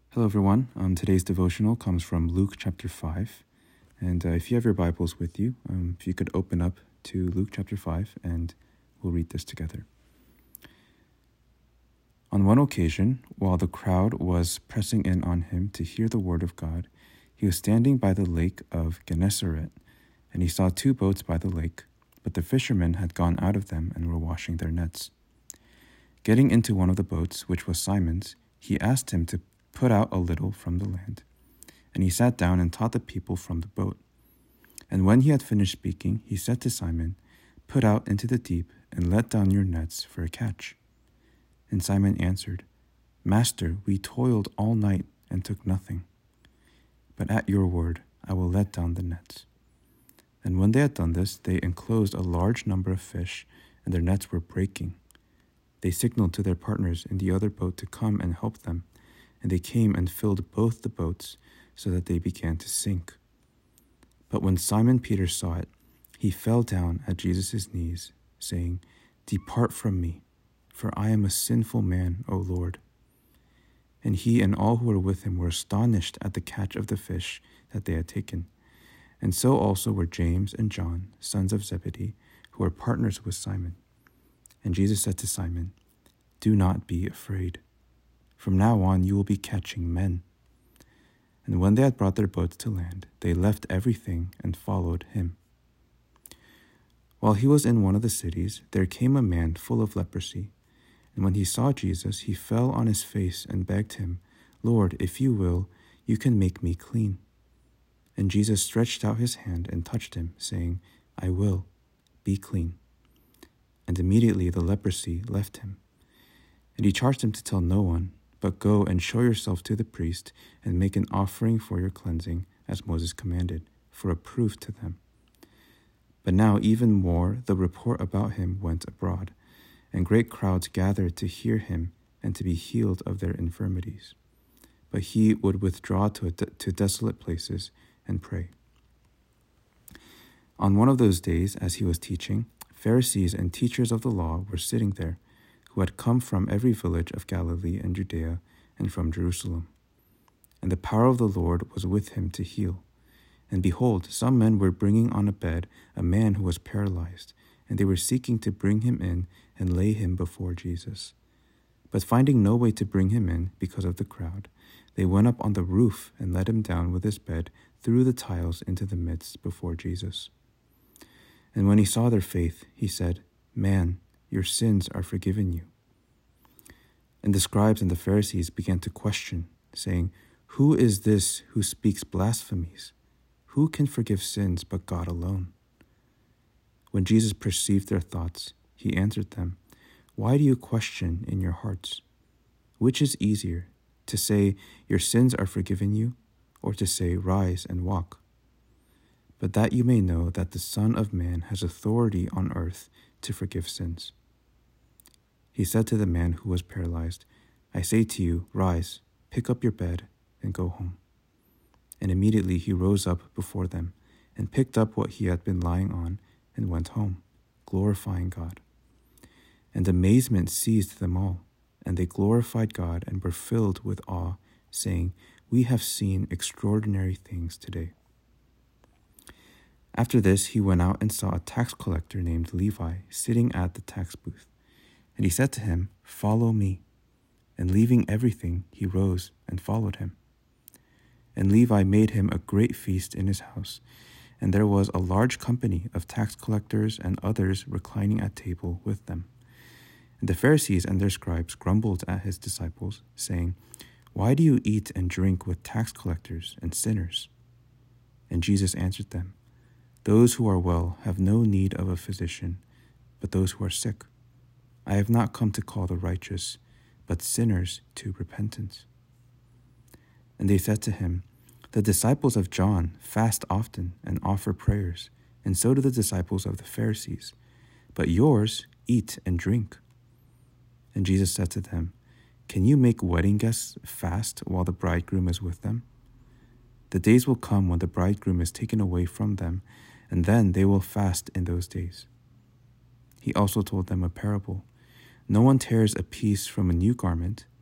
Hello, everyone. Today's devotional comes from Luke chapter 5. And if you have your Bibles with you, if you could open up to Luke chapter 5, and we'll read this together. On one occasion, while the crowd was pressing in on him to hear the word of God, he was standing by the lake of Gennesaret, and he saw two boats by the lake, but the fishermen had gone out of them and were washing their nets. Getting into one of the boats, which was Simon's, he asked him to put out a little from the land. And he sat down and taught the people from the boat. And when he had finished speaking, he said to Simon, "Put out into the deep and let down your nets for a catch." And Simon answered, "Master, we toiled all night and took nothing. But at your word I will let down the nets." And when they had done this, they enclosed a large number of fish, and their nets were breaking. They signaled to their partners in the other boat to come and help them, and they came and filled both the boats so that they began to sink. But when Simon Peter saw it, he fell down at Jesus' knees, saying, "Depart from me, for I am a sinful man, O Lord." And he and all who were with him were astonished at the catch of the fish that they had taken. And so also were James and John, sons of Zebedee, who were partners with Simon. And Jesus said to Simon, "Do not be afraid. From now on you will be catching men." And when they had brought their boats to land, they left everything and followed him. While he was in one of the cities, there came a man full of leprosy. And when he saw Jesus, he fell on his face and begged him, "Lord, if you will, you can make me clean." And Jesus stretched out his hand and touched him, saying, "I will, be clean." And immediately the leprosy left him. And he charged him to tell no one, but go and show yourself to the priest and make an offering for your cleansing, as Moses commanded, for a proof to them. But now even more the report about him went abroad, and great crowds gathered to hear him and to be healed of their infirmities. But he would withdraw to desolate places and pray. On one of those days, as he was teaching, Pharisees and teachers of the law were sitting there, who had come from every village of Galilee and Judea and from Jerusalem. And the power of the Lord was with him to heal. And behold, some men were bringing on a bed a man who was paralyzed, and they were seeking to bring him in and lay him before Jesus. But finding no way to bring him in because of the crowd, they went up on the roof and let him down with his bed through the tiles into the midst before Jesus. And when he saw their faith, he said, "Man, your sins are forgiven you." And the scribes and the Pharisees began to question, saying, "Who is this who speaks blasphemies? Who can forgive sins but God alone?" When Jesus perceived their thoughts, he answered them, "Why do you question in your hearts? Which is easier, to say, 'Your sins are forgiven you,' or to say, 'Rise and walk'? But that you may know that the Son of Man has authority on earth to forgive sins." He said to the man who was paralyzed, "I say to you, rise, pick up your bed, and go home." And immediately he rose up before them, and picked up what he had been lying on, and went home, glorifying God. And amazement seized them all, and they glorified God and were filled with awe, saying, "We have seen extraordinary things today." After this, he went out and saw a tax collector named Levi sitting at the tax booth. And he said to him, "Follow me." And leaving everything, he rose and followed him. And Levi made him a great feast in his house, and there was a large company of tax collectors and others reclining at table with them. And the Pharisees and their scribes grumbled at his disciples, saying, "Why do you eat and drink with tax collectors and sinners?" And Jesus answered them, "Those who are well have no need of a physician, but those who are sick. I have not come to call the righteous, but sinners to repentance." And they said to him, "The disciples of John fast often and offer prayers, and so do the disciples of the Pharisees. But yours eat and drink." And Jesus said to them, "Can you make wedding guests fast while the bridegroom is with them? The days will come when the bridegroom is taken away from them, and then they will fast in those days." He also told them a parable. No one tears a piece from a new garment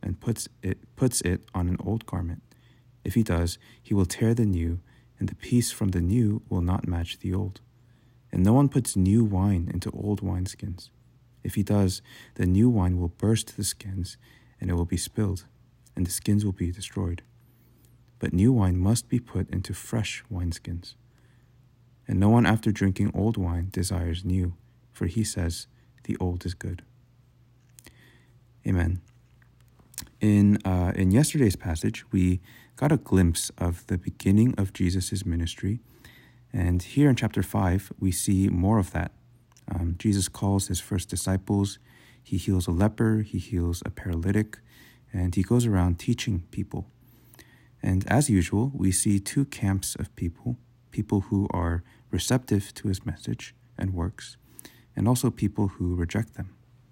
and puts it on an old garment. If he does, he will tear the new, and the piece from the new will not match the old. And no one puts new wine into old wineskins. If he does, the new wine will burst the skins, and it will be spilled, and the skins will be destroyed. But new wine must be put into fresh wineskins. And no one after drinking old wine desires new, for he says, the old is good. Amen. In yesterday's passage, we got a glimpse of the beginning of Jesus' ministry. And here in chapter 5, we see more of that. Jesus calls his first disciples. He heals a leper, he heals a paralytic, and he goes around teaching people. And as usual, we see two camps of people who are receptive to his message and works, and also people who reject them.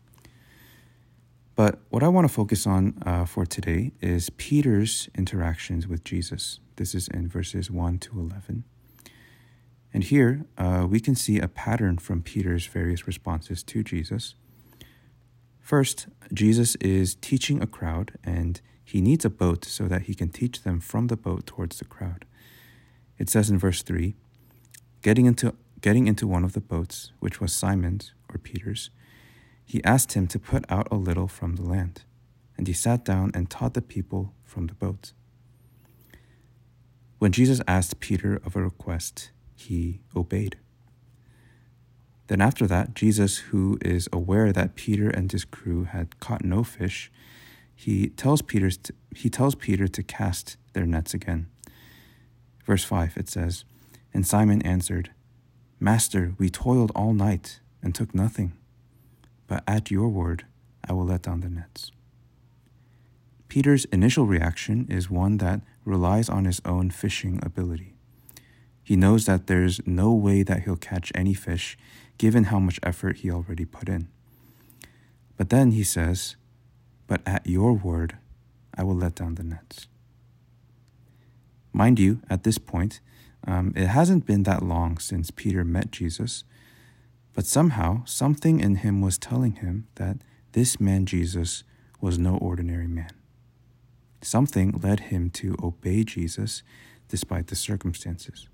But what I want to focus on for today is Peter's interactions with Jesus. This is in verses 1 to 11. And here we can see a pattern from Peter's various responses to Jesus. First, Jesus is teaching a crowd, and he needs a boat so that he can teach them from the boat towards the crowd. It says in verse 3, getting into one of the boats, which was Simon's or Peter's, he asked him to put out a little from the land, and he sat down and taught the people from the boat. When Jesus asked Peter of a request, he obeyed. Then after that, Jesus, who is aware that Peter and his crew had caught no fish, he tells Peter to cast their nets again. Verse 5, it says, and Simon answered, Master, we toiled all night and took nothing, but at your word I will let down the nets. Peter's initial reaction is one that relies on his own fishing ability. He knows that there's no way that he'll catch any fish, given how much effort he already put in. But then he says, but at your word, I will let down the nets. Mind you, at this point, it hasn't been that long since Peter met Jesus, but somehow something in him was telling him that this man Jesus was no ordinary man. Something led him to obey Jesus despite the circumstances.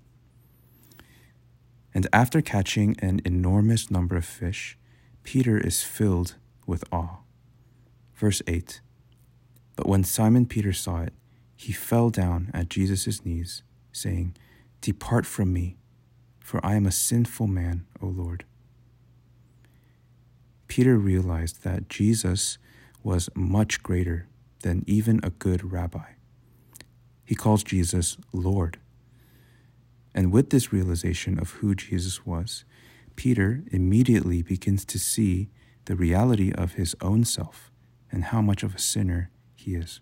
And after catching an enormous number of fish, Peter is filled with awe. Verse 8, but when Simon Peter saw it, he fell down at Jesus' knees, saying, Depart from me, for I am a sinful man, O Lord. Peter realized that Jesus was much greater than even a good rabbi. He calls Jesus Lord. And with this realization of who Jesus was, Peter immediately begins to see the reality of his own self and how much of a sinner he is.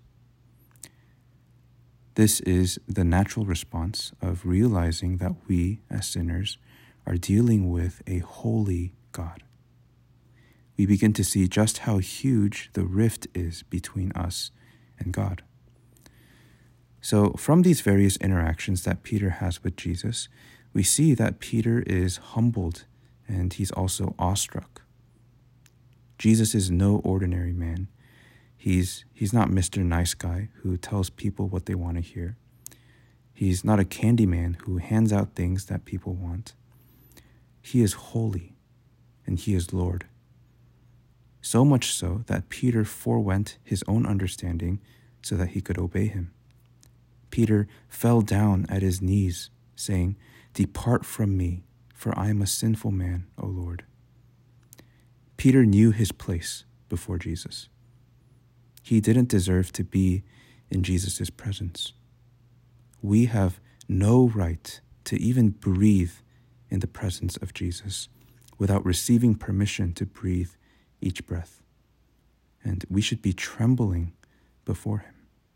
This is the natural response of realizing that we, as sinners, are dealing with a holy God. We begin to see just how huge the rift is between us and God. So from these various interactions that Peter has with Jesus, we see that Peter is humbled and he's also awestruck. Jesus is no ordinary man. He's not Mr. Nice Guy who tells people what they want to hear. He's not a candy man who hands out things that people want. He is holy and he is Lord. So much so that Peter forewent his own understanding so that he could obey him. Peter fell down at his knees, saying, Depart from me, for I am a sinful man, O Lord. Peter knew his place before Jesus. He didn't deserve to be in Jesus' presence. We have no right to even breathe in the presence of Jesus without receiving permission to breathe each breath. And we should be trembling before him.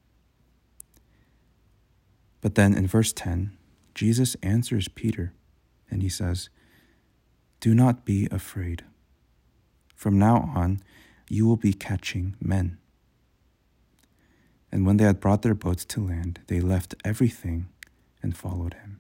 But then in verse 10, Jesus answers Peter and he says, Do not be afraid. From now on, you will be catching men. And when they had brought their boats to land, they left everything and followed him.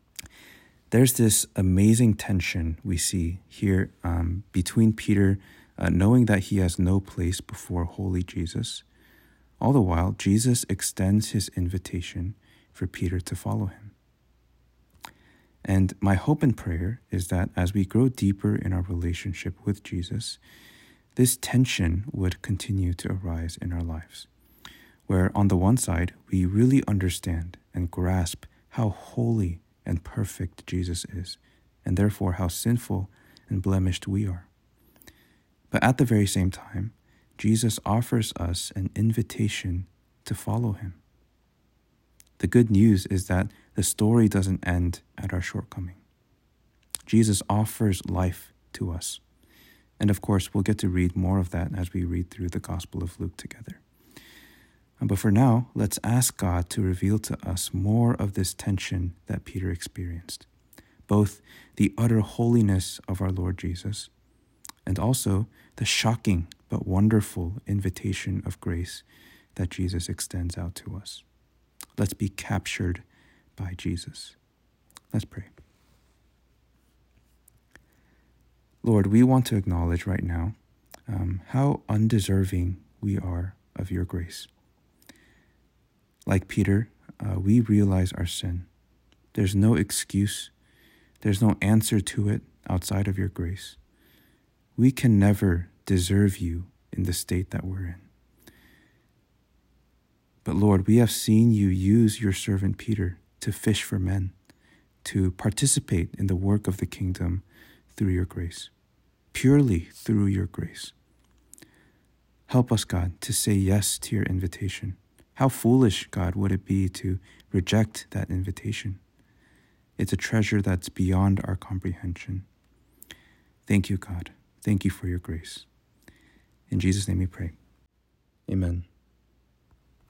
There's this amazing tension we see here between Peter knowing that he has no place before holy Jesus. All the while, Jesus extends his invitation for Peter to follow him. And my hope and prayer is that as we grow deeper in our relationship with Jesus, this tension would continue to arise in our lives, where on the one side, we really understand and grasp how holy and perfect Jesus is, and therefore how sinful and blemished we are. But at the very same time, Jesus offers us an invitation to follow him. The good news is that the story doesn't end at our shortcoming. Jesus offers life to us. And of course, we'll get to read more of that as we read through the Gospel of Luke together. But for now, let's ask God to reveal to us more of this tension that Peter experienced, both the utter holiness of our Lord Jesus and also the shocking but wonderful invitation of grace that Jesus extends out to us. Let's be captured by Jesus. Let's pray. Lord, we want to acknowledge right now how undeserving we are of your grace. Like Peter, we realize our sin. There's no excuse. There's no answer to it outside of your grace. We can never deserve you in the state that we're in. But Lord, we have seen you use your servant Peter to fish for men, to participate in the work of the kingdom through your grace, purely through your grace. Help us, God, to say yes to your invitation. How foolish, God, would it be to reject that invitation? It's a treasure that's beyond our comprehension. Thank you, God. Thank you for your grace. In Jesus' name we pray. Amen.